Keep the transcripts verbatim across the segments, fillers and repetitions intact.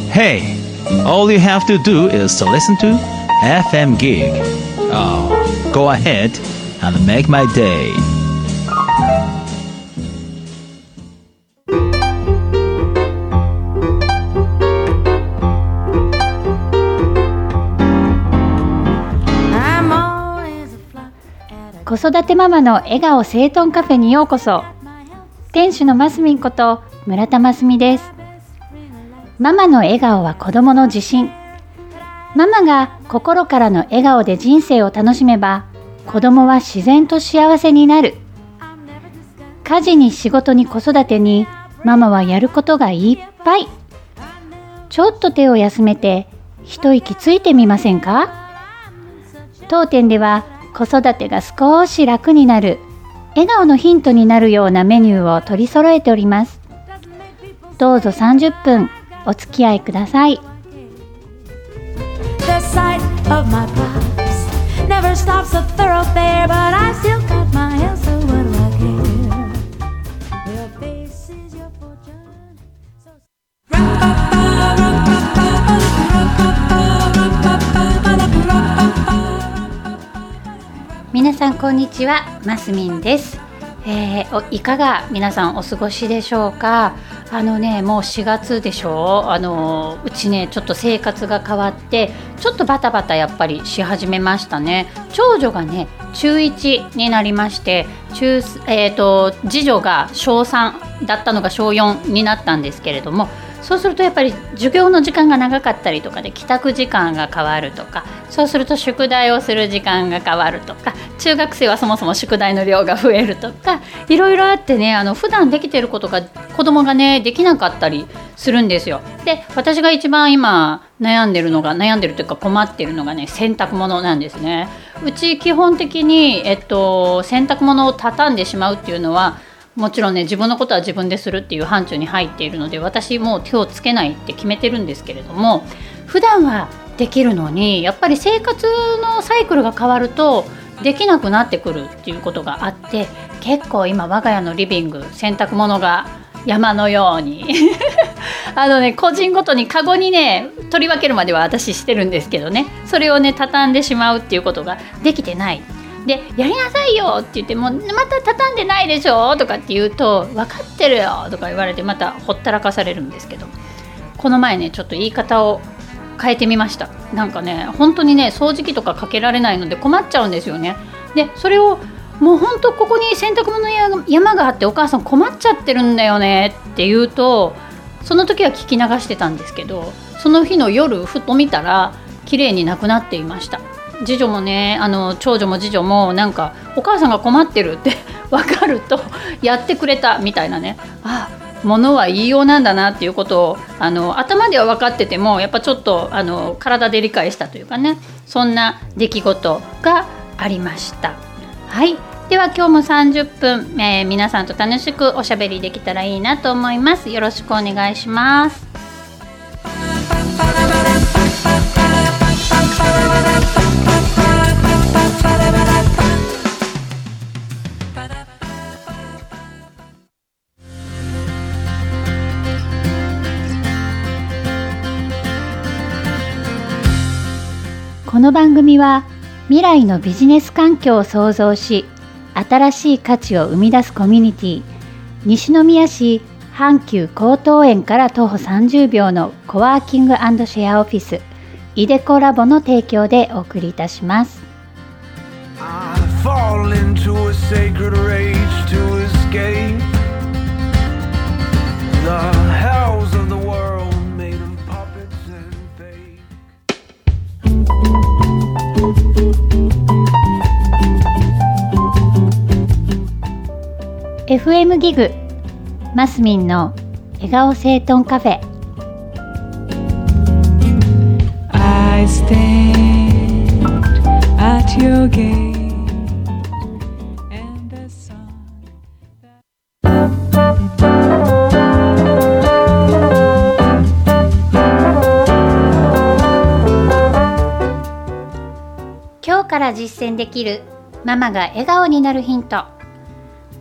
Hey, all you have to do is to listen to エフエム Gig. Oh, go ahead and make my day. 子育てママの笑顔整頓カフェにようこそ。店主のますみんこと村田ますみです。ママの笑顔は子供の自信。ママが心からの笑顔で人生を楽しめば、子供は自然と幸せになる。家事に仕事に子育てに、ママはやることがいっぱい。ちょっと手を休めて一息ついてみませんか？当店では子育てが少し楽になる、笑顔のヒントになるようなメニューを取り揃えております。どうぞさんじゅっぷんお付き合いください。皆さんこんにちは、ますみんです。えー、いかが皆さんお過ごしでしょうか。あのねもうしがつでしょう。あのうちねちょっと生活が変わってちょっとバタバタやっぱりし始めましたね。長女がねちゅういちになりまして、中、えーと、次女がしょうさんだったのがしょうよんになったんですけれども、そうするとやっぱり授業の時間が長かったりとかで帰宅時間が変わるとか、そうすると宿題をする時間が変わるとか、中学生はそもそも宿題の量が増えるとか、いろいろあってね、あの普段できてることが子供がねできなかったりするんですよ。で、私が一番今悩んでるのが悩んでるというか困ってるのがね洗濯物なんですね。うち基本的に、えっと、洗濯物を畳んでしまうっていうのはもちろんね自分のことは自分でするっていう範疇に入っているので、私もう手をつけないって決めてるんですけれども、普段はできるのにやっぱり生活のサイクルが変わるとできなくなってくるっていうことがあって、結構今我が家のリビング洗濯物が山のようにあのね個人ごとにカゴにね取り分けるまでは私してるんですけどね、それをね畳んでしまうっていうことができてないで、やりなさいよって言ってもまた畳んでないでしょとかって言うと、分かってるよとか言われてまたほったらかされるんですけど、この前ねちょっと言い方を変えてみました。なんかね本当にね掃除機とかかけられないので困っちゃうんですよね。でそれをもう本当ここに洗濯物の山があってお母さん困っちゃってるんだよねって言うと、その時は聞き流してたんですけど、その日の夜ふと見たら綺麗になくなっていました。次女もねあの長女も次女もなんかお母さんが困ってるって分かるとやってくれたみたいなね、あ物は言いようなんだなっていうことをあの頭では分かっててもやっぱちょっとあの体で理解したというかね、そんな出来事がありました。はい、では今日もさんじゅっぷん、えー、皆さんと楽しくおしゃべりできたらいいなと思います。よろしくお願いします。この番組は未来のビジネス環境を創造し、新しい価値を生み出すコミュニティ、西宮市阪急江東園から徒歩さんじゅうびょうのコワーキング&シェアオフィスイデコラボの提供でお送りいたします。エフエム ギグマスミンの笑顔整頓カフェ。 I stand at your gate and a song今日から実践できるママが笑顔になるヒント。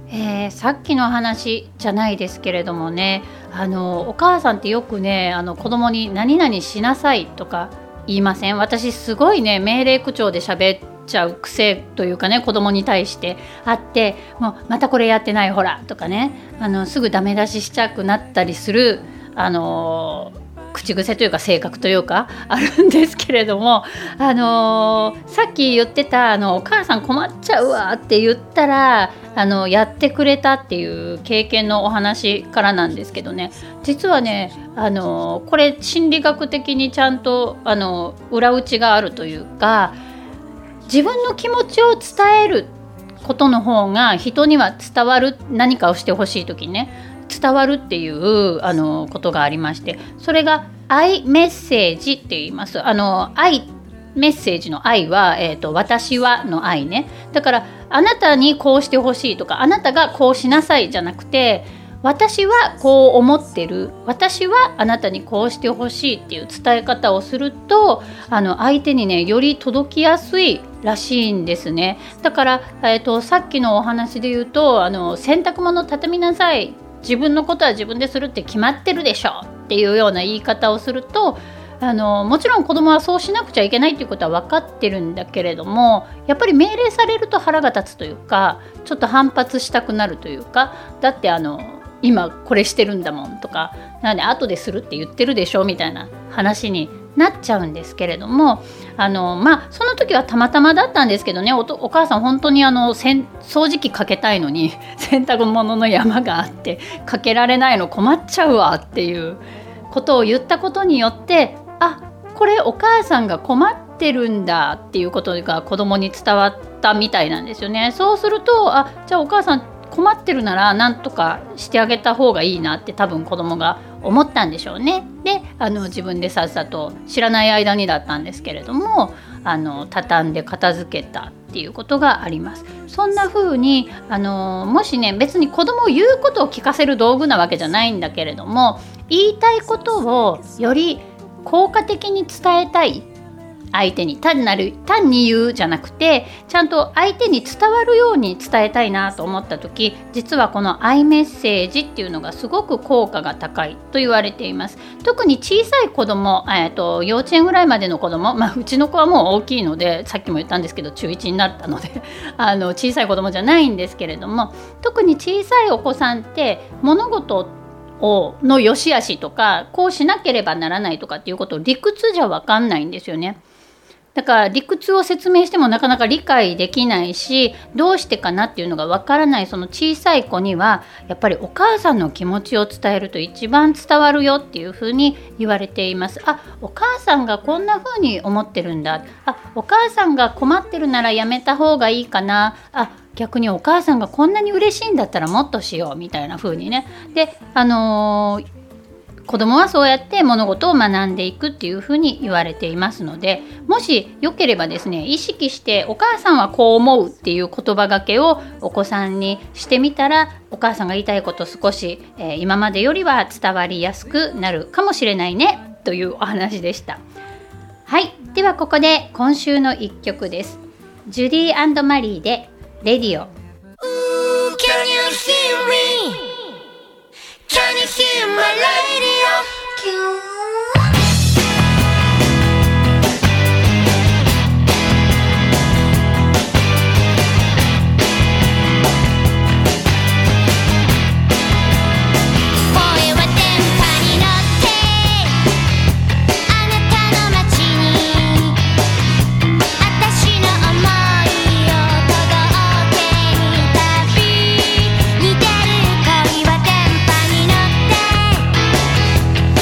えー、さっきの話じゃないですけれどもね、あのお母さんってよくね、あの子供に何々しなさいとか言いません？私すごいね、命令口調で喋っちゃう癖というかね、子供に対してあって、もうまたこれやってないほらとかね、あのすぐダメ出ししちゃくなったりする、あの口癖というか性格というかあるんですけれども、あのー、さっき言ってたあのお母さん困っちゃうわって言ったらあのやってくれたっていう経験のお話からなんですけどね、実はね、あのー、これ心理学的にちゃんとあの裏打ちがあるというか、自分の気持ちを伝えることの方が人には伝わる、何かをしてほしい時にね伝わるっていうあのことがありまして、それが愛メッセージって言います。あの愛メッセージの愛は、えーと、私はの愛ね。だからあなたにこうしてほしいとか、あなたがこうしなさいじゃなくて、私はこう思ってる、私はあなたにこうしてほしいっていう伝え方をすると、あの相手にねより届きやすいらしいんですね。だから、えーと、さっきのお話で言うと、あの洗濯物畳みなさい、自分のことは自分でするって決まってるでしょっていうような言い方をすると、あのもちろん子供はそうしなくちゃいけないっていうことは分かってるんだけれども、やっぱり命令されると腹が立つというか、ちょっと反発したくなるというか、だってあの今これしてるんだもんとか、なんで後でするって言ってるでしょみたいな話になっちゃうんですけれども、あのまあその時はたまたまだったんですけどね、 お, とお母さん本当にあの掃除機かけたいのに洗濯物の山があってかけられないの困っちゃうわっていうことを言ったことによって、あ、これお母さんが困ってるんだっていうことが子供に伝わったみたいなんですよね。そうすると、あ、じゃあお母さん困ってるなら何とかしてあげた方がいいなって多分子供が思ったんでしょうね。で、あの自分でさっさと知らない間にだったんですけれども、あの畳んで片付けたっていうことがあります。そんな風にあのもしね、別に子供を言うことを聞かせる道具なわけじゃないんだけれども、言いたいことをより効果的に伝えたい相手に、単なる単に言うじゃなくて、ちゃんと相手に伝わるように伝えたいなと思った時、実はこの愛メッセージっていうのがすごく効果が高いと言われています。特に小さい子供、えーと、幼稚園ぐらいまでの子供、まあ、うちの子はもう大きいので、さっきも言ったんですけど中いちになったのであの小さい子供じゃないんですけれども、特に小さいお子さんって物事をの良し悪しとか、こうしなければならないとかっていうことを理屈じゃ分かんないんですよね。だから理屈を説明してもなかなか理解できないし、どうしてかなっていうのがわからないその小さい子には、やっぱりお母さんの気持ちを伝えると一番伝わるよっていうふうに言われています。あ、お母さんがこんなふうに思ってるんだ。あ、お母さんが困ってるならやめた方がいいかな。あ、逆にお母さんがこんなに嬉しいんだったらもっとしようみたいな風にね。で、あのー子供はそうやって物事を学んでいくっていうふうに言われていますので、もしよければですね、意識してお母さんはこう思うっていう言葉がけをお子さんにしてみたら、お母さんが言いたいこと少し、えー、今までよりは伝わりやすくなるかもしれないねというお話でした。はい、ではここで今週の一曲です。ジュディ&マリーでレディオ。Can you hear me?Can you hear my radio? 「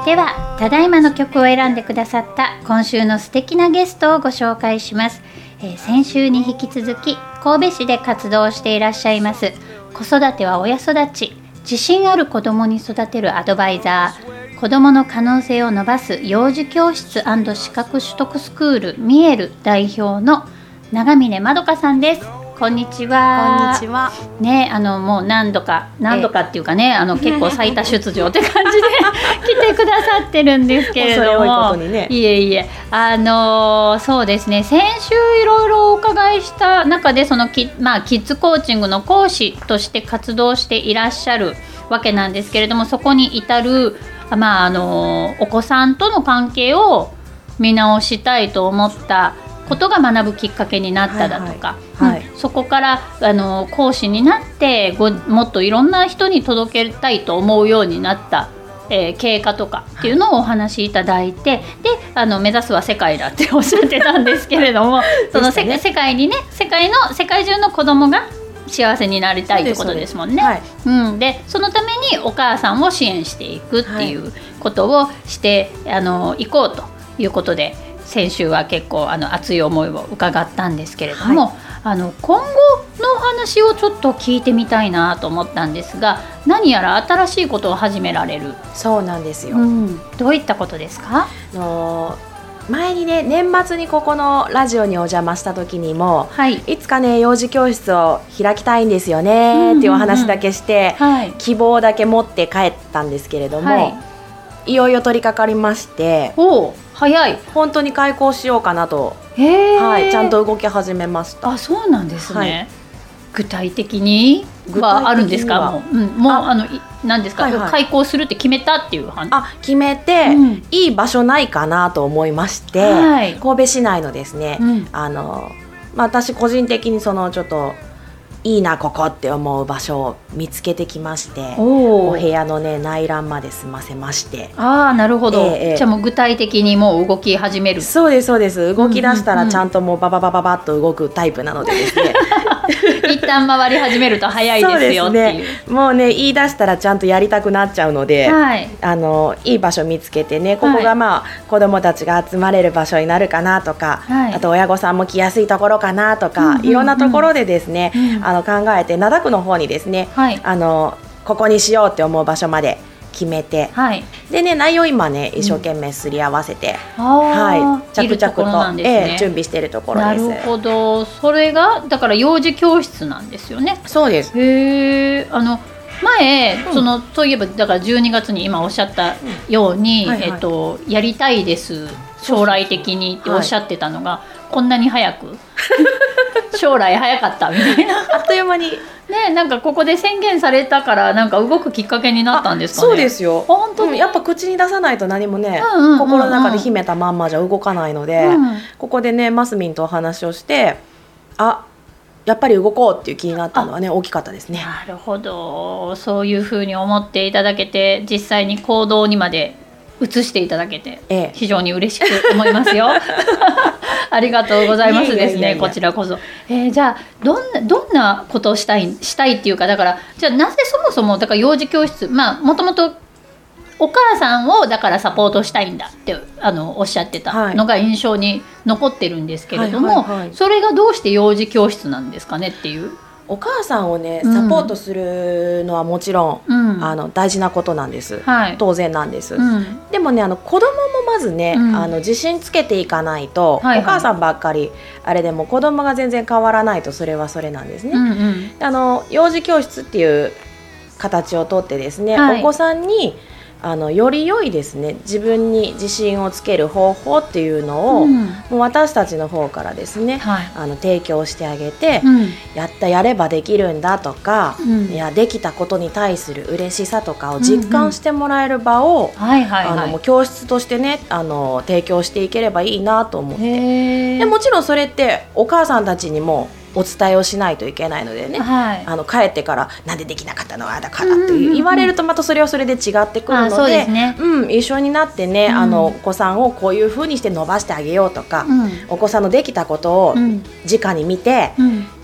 ではただいまの曲を選んでくださった今週の素敵なゲストをご紹介します。えー、先週に引き続き神戸市で活動していらっしゃいます子育ては親育ち、自信ある子どもに育てるアドバイザー、子どもの可能性を伸ばす幼児教室&資格取得スクールミエル代表の長峰まどかさんです。こんにちは。 こんにちは。 ね、あのもう何度か何度かっていうかね、あの結構最多出場って感じで来てくださってるんですけれども、 恐れ多いことにね、 いえいえ、あのー、そうですね、先週いろいろお伺いした中でそのキ、まあ、キッズコーチングの講師として活動していらっしゃるわけなんですけれども、そこに至る、まああのー、お子さんとの関係を見直したいと思ったことが学ぶきっかけになっただとか、はいはいはい、うん、そこからあの講師になってごもっといろんな人に届けたいと思うようになった、えー、経過とかっていうのをお話しいただいて、はい、であの目指すは世界だっておっしゃってたんですけれどもその世、ね、世界にね世界の世界中の子供が幸せになりたいってことですもんね。はい、うん、でそのためにお母さんを支援していくっていうことをしてい、はい、あのいこうということで先週は結構あの熱い思いを伺ったんですけれども、はい、あの今後のお話をちょっと聞いてみたいなと思ったんですが、何やら新しいことを始められるそうなんですよ、 うん、どういったことですか？ あの前にね年末にここのラジオにお邪魔した時にも、はい、いつかね幼児教室を開きたいんですよねっていうお話だけして、うんうんうん、はい、希望だけ持って帰ったんですけれども、はい、いよいよ取り掛かりまして、 お早い、 本当に開講しようかなと、はい、ちゃんと動き始めました。 あ、そうなんですね、はい、具体的にはあるんですか？もう、うん、もうあの何ですか、はいはい、開講するって決めたっていう話。 あ、決めて、うん、いい場所ないかなと思いまして、はい、神戸市内のですね、うん、あのまあ、私個人的にそのちょっといいなここって思う場所を見つけてきまして、お部屋のね内覧まで済ませまして、 ああ、なるほど、えー、じゃあもう具体的にもう動き始める。 そうですそうです、動き出したらちゃんともうバババババッと動くタイプなのでですね一旦回り始めると早いですよっていう。 そうですね、もうね言い出したらちゃんとやりたくなっちゃうので、はい、あのいい場所見つけてね、ここがまあ、はい、子どもたちが集まれる場所になるかなとか、はい、あと親御さんも来やすいところかなとか、うんうんうん、いろんなところでですね、うん、あの考えて灘区の方にですね、はい、あのここにしようって思う場所まで決めて、はい、でね内容今ね一生懸命すり合わせて、うん、はい、着々と、ね、えー、準備しているところです。 なるほど、それがだから幼児教室なんですよね。 そうです。 へー、あの前、うん、そのそういえばだからじゅうにがつに今おっしゃったように、うん、はいはい、えっと、やりたいです将来的にっておっしゃってたのが、はい、こんなに早く将来早かったみたいなあっという間にね、なんかここで宣言されたからなんか動くきっかけになったんですかね。 そうですよ、本当に、うん、やっぱ口に出さないと何もね、うんうんうんうん、心の中で秘めたまんまじゃ動かないので、うん、ここでねマスミンとお話をして、あ、やっぱり動こうっていう気になったのはね大きかったですね。 なるほど、そういうふうに思っていただけて実際に行動にまで移していただけて、ええ、非常に嬉しく思いますよありがとうございますですね。いやいやいやいや、こちらこそ、えー、じゃあどんなどんなことをしたいしたいっていうか、だからじゃあなぜそもそもだから幼児教室、まあもともとお母さんをだからサポートしたいんだってあのおっしゃってたのが印象に残ってるんですけれども、はいはいはいはい、それがどうして幼児教室なんですかねっていう。 お母さんをねサポートするのはもちろん、うん、あの大事なことなんです、はい、当然なんです、うん、でもねあの子供もまずね、うん、あの自信つけていかないと、はいはい、お母さんばっかりあれでも子供が全然変わらないとそれはそれなんですね、うんうん、あの幼児教室っていう形をとってですね、はい、お子さんにあのより良いですね自分に自信をつける方法っていうのを、うん、もう私たちの方からですね、はい、あの提供してあげて、うん、やったやればできるんだとか、うん、いやできたことに対する嬉しさとかを実感してもらえる場を教室としてねあの提供していければいいなと思って、でもちろんそれってお母さんたちにもお伝えをしないといけないのでね、はい、あの帰ってからなんでできなかったのあだからって言われるとまたそれはそれで違ってくるの で, で、ね、うん、一緒になってね、うん、あのお子さんをこういう風にして伸ばしてあげようとか、うん、お子さんのできたことを直に見て、うん、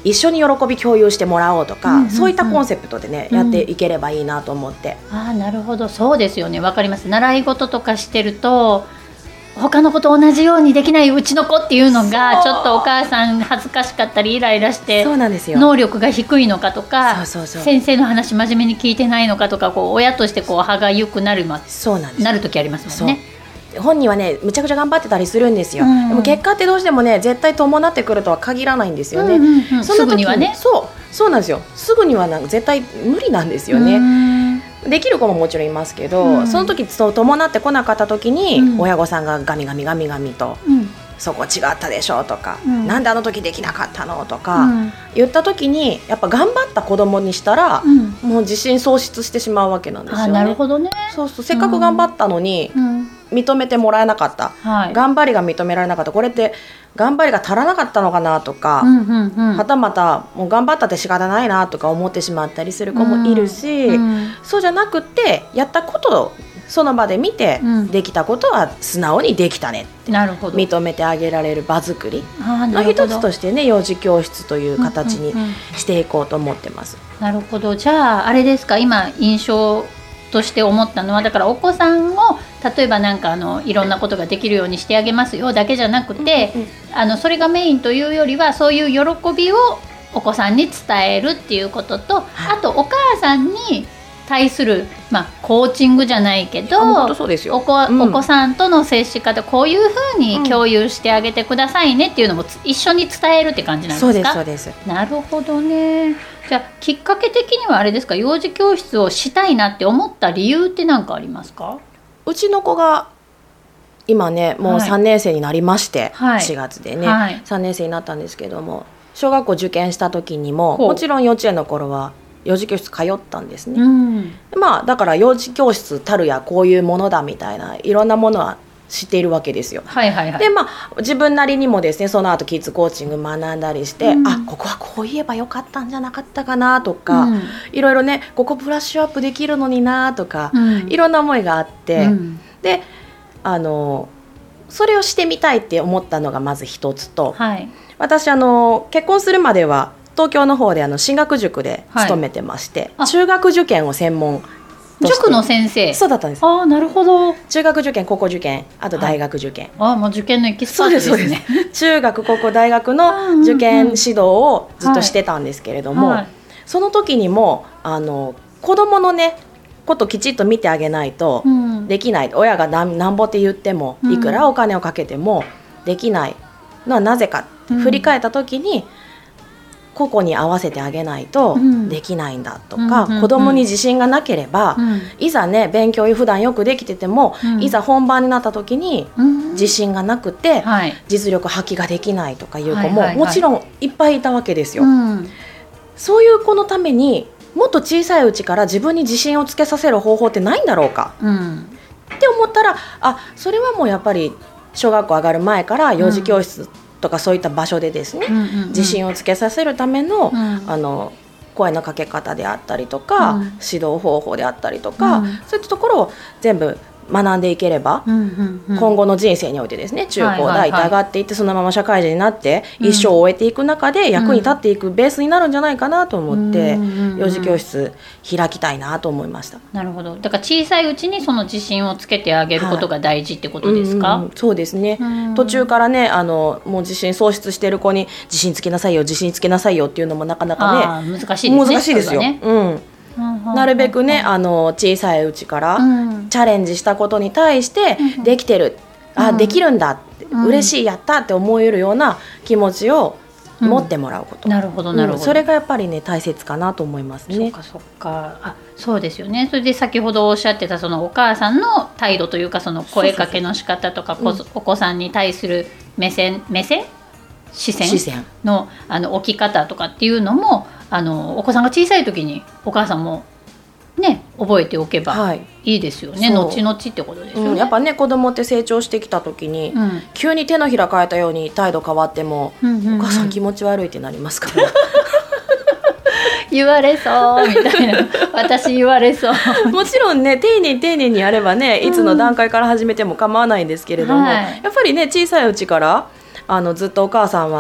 一緒に喜び共有してもらおうとか、うんうんうん、そういったコンセプトでね、うん、やっていければいいなと思って。 ああ、なるほど。そうですよね、わかります。習い事とかしてると他の子と同じようにできないうちの子っていうのがちょっとお母さん恥ずかしかったりイライラして能力が低いのかとか、そうそうそう、先生の話真面目に聞いてないのかとか、こう親としてこう歯がゆくなる、ま、そうなんです、なる時ありますもんね。 本人はねむちゃくちゃ頑張ってたりするんですよ、うん、でも結果ってどうしてもね絶対伴ってくるとは限らないんですよね、うんうんうん、その時すぐにはね、そうそうなんですよ。すぐにはなんか絶対無理なんですよね。できる子ももちろんいますけど、うん、その時そう伴ってこなかった時に、うん、親御さんがガミガミガミガミと、うん、そこ違ったでしょとか、うん、なんであの時できなかったのとか、うん、言った時にやっぱ頑張った子供にしたら、うん、もう自信喪失してしまうわけなんですよね。 あ、なるほどね。 そうそう、せっかく頑張ったのに、うん、認めてもらえなかった、はい、頑張りが認められなかった、これって頑張りが足らなかったのかなとか、うんうんうん、はたまたもう頑張ったって仕方ないなとか思ってしまったりする子もいるし、うんうん、そうじゃなくてやったことをその場で見て、うん、できたことは素直にできたねって認めてあげられる場作りの一つとしてね、幼児教室という形にしていこうと思ってます。 なるほど。じゃああれですか、今印象として思ったのは、だからお子さんを例えばなんかあのいろんなことができるようにしてあげますよだけじゃなくて、うんうん、あのそれがメインというよりはそういう喜びをお子さんに伝えるっていうことと、あとお母さんに対する、まあ、コーチングじゃないけど、 そうですよ、 お子、うん、お子さんとの接し方、こういうふうに共有してあげてくださいねっていうのも一緒に伝えるって感じなんですか？ そうですそうです。 なるほどね。じゃあきっかけ的にはあれですか、幼児教室をしたいなって思った理由って何かありますか？ うちの子が今ねもうさんねん生になりまして、はい、しがつでね、はい、さんねん生になったんですけども、小学校受験した時にももちろん幼稚園の頃は幼児教室通ったんですね、うん、まあだから幼児教室たるやこういうものだみたいないろんなものは知っているわけですよ、はいはいはい、でまあ自分なりにもですねその後キッズコーチング学んだりして、うん、あここはこう言えばよかったんじゃなかったかなとか、うん、いろいろねここブラッシュアップできるのになとか、うん、いろんな思いがあって、うん、であのそれをしてみたいって思ったのがまず一つと、はい、私あの結婚するまでは東京の方であの進学塾で勤めてまして、はい、中学受験を専門として塾の先生。 そうだったんです。 ああ、なるほど。 中学受験高校受験あと大学受験、 はい、ああもう受験のエキスパートですね。そうですそうです中学高校大学の受験指導をずっとしてたんですけれども、はいはい、その時にもあの子どものねこときちっと見てあげないとできない、うん、親がなんなんぼって言ってもいくらお金をかけてもできないのはなぜか、うん、振り返った時に個々に合わせてあげないとできないんだとか、うんうんうん、子供に自信がなければ、うん、いざね勉強普段よくできてても、うん、いざ本番になった時に自信がなくて、うん、実力発揮ができないとかいう子も、はいはいはい、もちろんいっぱいいたわけですよ、うん、そういう子のためにもっと小さいうちから自分に自信をつけさせる方法ってないんだろうか、うん、って思ったら、あそれはもうやっぱり小学校上がる前から幼児教室、うんとかそういった場所でですね、うんうんうん、自信をつけさせるための、うん、あの声のかけ方であったりとか、うん、指導方法であったりとか、うん、そういったところを全部学んでいければ、うんうんうん、今後の人生においてですね中高大って上がっていって、はいはいはい、そのまま社会人になって一生を終えていく中で役に立っていくベースになるんじゃないかなと思って、うん、幼児教室開きたいなと思いました。 なるほど。だから小さいうちにその自信をつけてあげることが大事ってことですか？ はいうんうん、そうですね、うん、途中からねあのもう自信喪失している子に自信つけなさいよ自信つけなさいよっていうのもなかなかね難しいですね。 難しいですよ、ねうんなるべくねあの小さいうちからチャレンジしたことに対してできてる、うん、あできるんだって、うん、嬉しいやったって思えるような気持ちを持ってもらうこと、 うん、なるほどなるほど、 うん、それがやっぱりね大切かなと思いますね。 そっかそっか。あそうですよね。それで先ほどおっしゃってたそのお母さんの態度というかその声かけの仕方とかお子さんに対する目線目線視線 の, 線あの置き方とかっていうのもあのお子さんが小さい時にお母さんもね覚えておけばいいですよね、はい、後々ってことですよね、 うん、やっぱね子供って成長してきた時に、うん、急に手のひら変えたように態度変わっても、うんうんうん、お母さん気持ち悪いってなりますから言われそうみたいな私言われそうもちろんね丁寧に丁寧にやればねいつの段階から始めても構わないんですけれども、うんはい、やっぱりね小さいうちからあのずっとお母さんは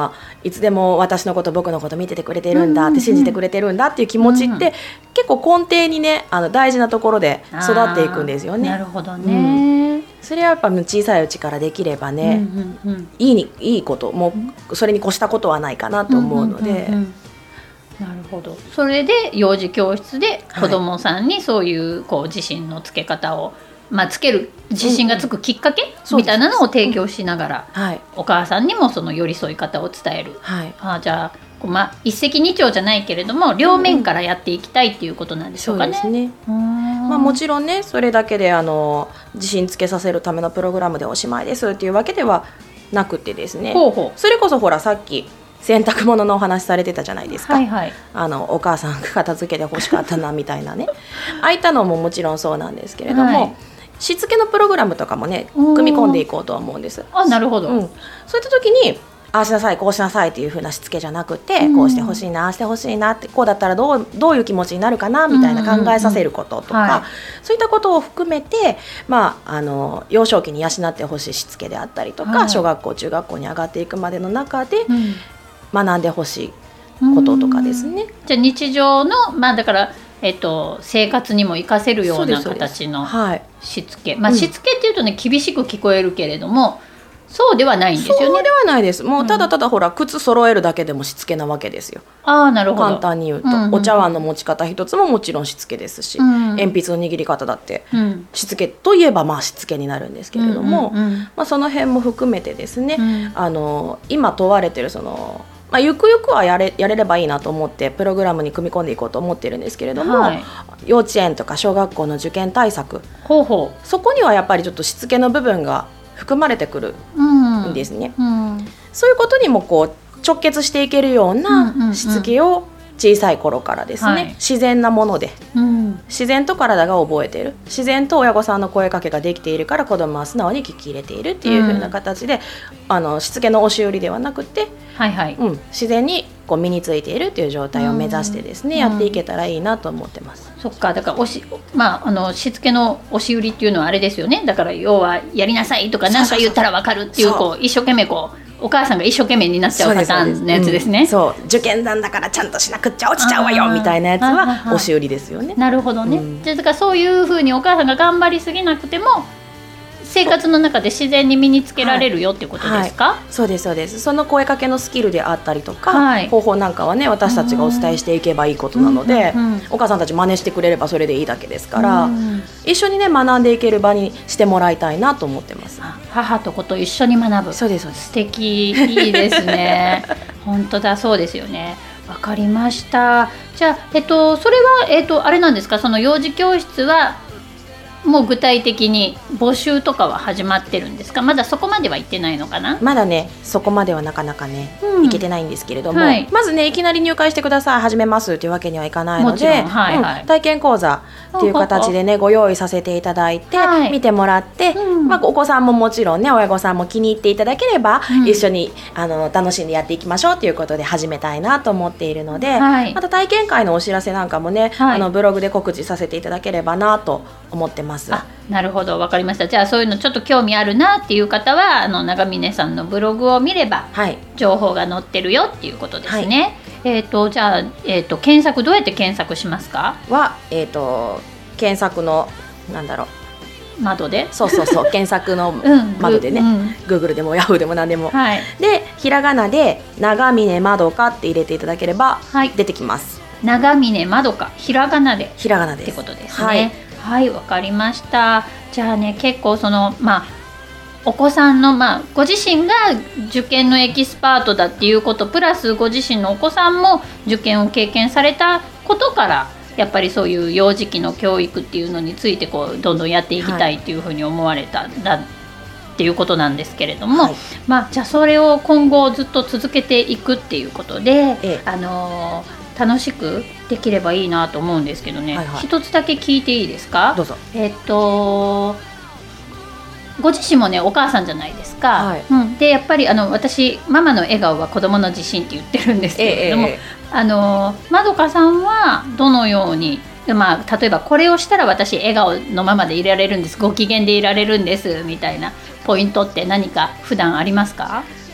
いつでも私のこと僕のこと見ててくれてるんだって信じてくれてるんだっていう気持ちって、うんうん、結構根底にねあの大事なところで育っていくんですよね。 なるほどね、 うん、それはやっぱ小さいうちからできればね、うんうんうん、いいにいいこともうそれに越したことはないかなと思うので、うんうんうんうん、 なるほど。それで幼児教室で子どもさんにそういう、こう自信のつけ方を、まあ、つける自信がつくきっかけ、うん、みたいなのを提供しながら、うんはい、お母さんにもその寄り添い方を伝える、はい、あじゃあ、まあ、一石二鳥じゃないけれども両面からやっていきたいっていうことなんでしょうかね。 そうですね。まあ、もちろんねそれだけであの自信つけさせるためのプログラムでおしまいですっていうわけではなくてですね、ほうほうそれこそほらさっき洗濯物のお話されてたじゃないですか、はいはい、あのお母さんが片付けて欲しかったなみたいなねああいったのももちろんそうなんですけれども、はい、しつけのプログラムとかもね組み込んでいこうとは思うんです。 あ、なるほど、うん、 そういった時にああしなさいこうしなさいっていう風なしつけじゃなくて、うん、こうしてほしいなああしてほしいなってこうだったらどう、どういう気持ちになるかなみたいな考えさせることとか、うんうんうんはい、そういったことを含めて、まあ、あの幼少期に養ってほしいしつけであったりとか、はい、小学校中学校に上がっていくまでの中で、うん学んでほしいこととかですね。 じゃあ日常の、まあ、だから、えっと、生活にも活かせるような形のしつけ、まあ、しつけっていうとね、うん、厳しく聞こえるけれどもそうではないんですよね。 そうではないです。もうただただほら、うん、靴揃えるだけでもしつけなわけですよ。 あ、なるほど。 簡単に言うと、うんうん、お茶碗の持ち方一つももちろんしつけですし、うん、鉛筆の握り方だって、うん、しつけといえばまあしつけになるんですけれども、うんうんうんまあ、その辺も含めてですね、うん、あの今問われてるそのまあ、ゆくゆくはやれ、やれればいいなと思ってプログラムに組み込んでいこうと思ってるんですけれども、はい、幼稚園とか小学校の受験対策ほうほうそこにはやっぱりちょっとしつけの部分が含まれてくるんですね、うんうん、そういうことにもこう直結していけるようなしつけを小さい頃からですね、はい、自然なもので、うん、自然と体が覚えている自然と親御さんの声かけができているから子どもは素直に聞き入れているっていう風な形で、うん、あのしつけの押し売りではなくて、はいはいうん、自然にこう身についているという状態を目指してですね、うん、やっていけたらいいなと思ってます、 うん、そっか。だからおし、まあ、あのしつけの押し売りっていうのはあれですよね。だから要はやりなさいとか何か言ったら分かるっていう、こう一生懸命こうお母さんが一生懸命になっちゃうパターンのやつですね。 そう、うん、受験なんだからちゃんとしなくっちゃ落ちちゃうわよみたいなやつは押し売りですよね。 なるほどね、うん、だからそういうふうにお母さんが頑張りすぎなくても生活の中で自然に身につけられるよっていうことですか？ はいはい、そうですそうです。その声かけのスキルであったりとか、はい、方法なんかはね私たちがお伝えしていけばいいことなので、うんうんうん、お母さんたち真似してくれればそれでいいだけですから、うん、一緒にね学んでいける場にしてもらいたいなと思ってます。 母と子と一緒に学ぶ。 そうですそうです。 素敵、いいですね本当だ、そうですよね。わかりました。じゃあ、えっと、それは、えっと、あれなんですか、その幼児教室はもう具体的に募集とかは始まってるんですか？まだそこまでは行ってないのかな？ まだねそこまではなかなかね、うん、行けてないんですけれども、はい、まずねいきなり入会してください始めますというわけにはいかないので、はいはいうん、体験講座っていう形でねご用意させていただいて、はい、見てもらって、うんまあ、お子さんももちろんね親御さんも気に入っていただければ、うん、一緒にあの楽しんでやっていきましょうということで始めたいなと思っているので、はい、また体験会のお知らせなんかもね、はい、あのブログで告知させていただければなと思ってます。 あ、なるほど、わかりました。じゃあそういうのちょっと興味あるなっていう方はあの長峰さんのブログを見れば、はい、情報が載ってるよっていうことですね、はい、えーとじゃあ、えーと検索どうやって検索しますか？ は、えーと検索のなんだろう窓でそうそうそう検索の窓でね、うん、Google でも Yahoo でも何でも、はい、でひらがなで長峰まどかって入れていただければ出てきます、 はい、長峰まどかひらがなでひらがなですってことですね。はいはい、わかりました。じゃあね結構そのまあお子さんの、まあ、ご自身が受験のエキスパートだっていうことプラスご自身のお子さんも受験を経験されたことからやっぱりそういう幼児期の教育っていうのについてこうどんどんやっていきたいっていうふうに思われた、はい、だっていうことなんですけれども、はい、まあ、じゃあそれを今後ずっと続けていくっていうことで、ええ、あのー、楽しくできればいいなと思うんですけどね、はいはい、一つだけ聞いていいですか？ どうぞ。 えっとご自身もねお母さんじゃないですか、はいうん、でやっぱりあの私ママの笑顔は子供の自信って言ってるんですけれども、ええ、あのまどかさんはどのように、まあ、例えばこれをしたら私笑顔のままでいられるんですご機嫌でいられるんですみたいなポイントって何か普段ありますか？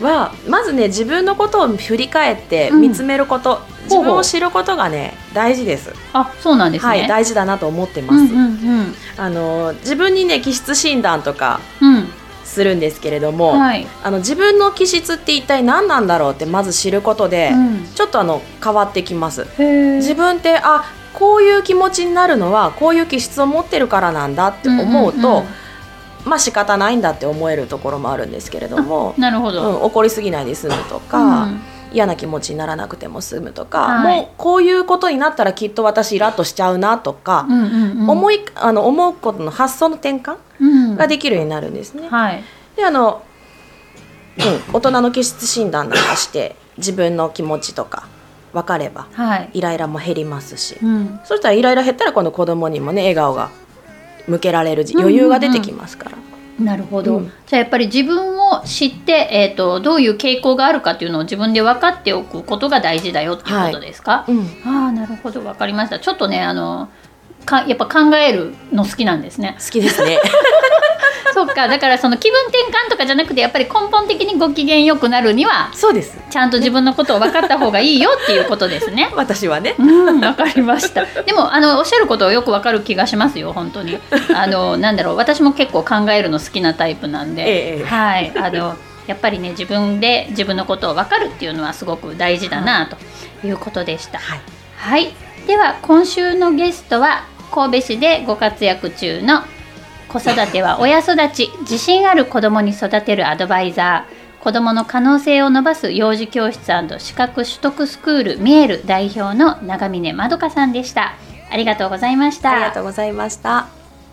はまずね自分のことを振り返って見つめること、うん、自分を知ることがね大事です。 あ、そうなんですね。 はい、大事だなと思ってます。うんうんうん、あの自分にね気質診断とかするんですけれども、うんはい、あの自分の気質って一体何なんだろうってまず知ることで、うん、ちょっとあの変わってきます。自分ってあこういう気持ちになるのはこういう気質を持ってるからなんだって思うと、うんうんうん、まあ仕方ないんだって思えるところもあるんですけれども、 なるほど、 うん、怒りすぎないで済むとか、うん、嫌な気持ちにならなくても済むとか、はい、もうこういうことになったらきっと私イラッとしちゃうなとか、うんうんうん、思いあの思うことの発想の転換ができるようになるんですね、うんはい、であの、うん、大人の気質診断なんかして自分の気持ちとか分かれば、はい、イライラも減りますし、うん、そしたらイライラ減ったら今度子供にもね笑顔が向けられる余裕が出てきますから、うんうんうん、なるほど、うん、じゃあやっぱり自分を知って、えーと、どういう傾向があるかっていうのを自分で分かっておくことが大事だよっていうことですか？はい、うん、ああなるほど分かりました。ちょっとねあのかやっぱ考えるの好きなんですね。 好きですねそっか、だからその気分転換とかじゃなくてやっぱり根本的にご機嫌よくなるにはそうです、 ちゃんと自分のことを分かった方がいいよっていうことですね私はね、 うん、分かりましたでもあのおっしゃることはよく分かる気がしますよ本当に。あのなんだろう、私も結構考えるの好きなタイプなんで、ええ、はいあのやっぱりね自分で自分のことを分かるっていうのはすごく大事だなということでした、はいはい、では今週のゲストは神戸市でご活躍中の子育ては親育ち、自信ある子どもに育てるアドバイザー、子どもの可能性を伸ばす幼児教室&資格取得スクールミエル代表の長峰まどかさんでした。ありがとうございました。 ありがとうございました。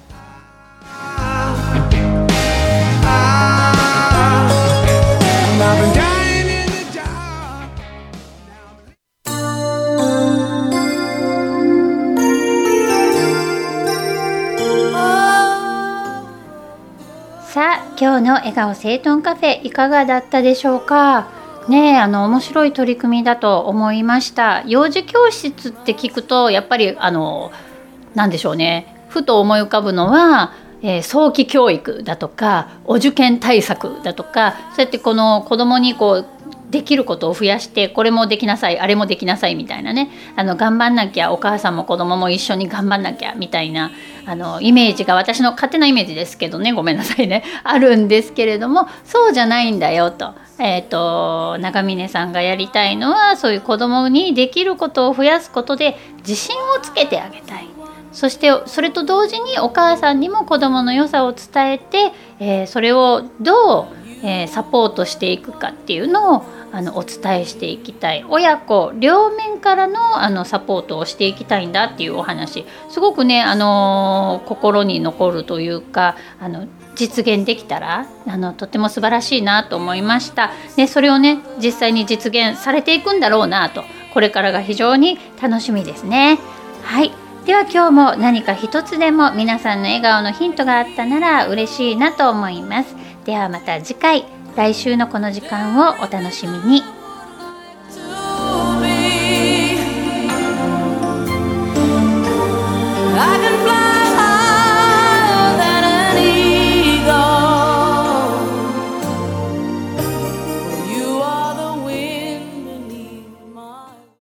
さあ今日の笑顔整頓カフェいかがだったでしょうかね。えあの面白い取り組みだと思いました。幼児教室って聞くとやっぱりあのなんでしょうね、ふと思い浮かぶのは、えー、早期教育だとかお受験対策だとか、そうやってこの子どもにこうできることを増やして、これもできなさいあれもできなさいみたいなね、あの頑張んなきゃ、お母さんも子供も一緒に頑張んなきゃみたいなあのイメージが、私の勝手なイメージですけどね、ごめんなさいねあるんですけれども、そうじゃないんだよと、えーと長峰さんがやりたいのはそういう子供にできることを増やすことで自信をつけてあげたい。そしてそれと同時にお母さんにも子供の良さを伝えて、えー、それをどう、えー、サポートしていくかっていうのをあのお伝えしていきたい。親子両面からの、あのサポートをしていきたいんだっていうお話、すごくね、あのー、心に残るというか、あの実現できたらあのとても素晴らしいなと思いました。でそれをね実際に実現されていくんだろうなと、これからが非常に楽しみですね。はい、では今日も何か一つでも皆さんの笑顔のヒントがあったなら嬉しいなと思います。ではまた次回、来週のこの時間をお楽しみに。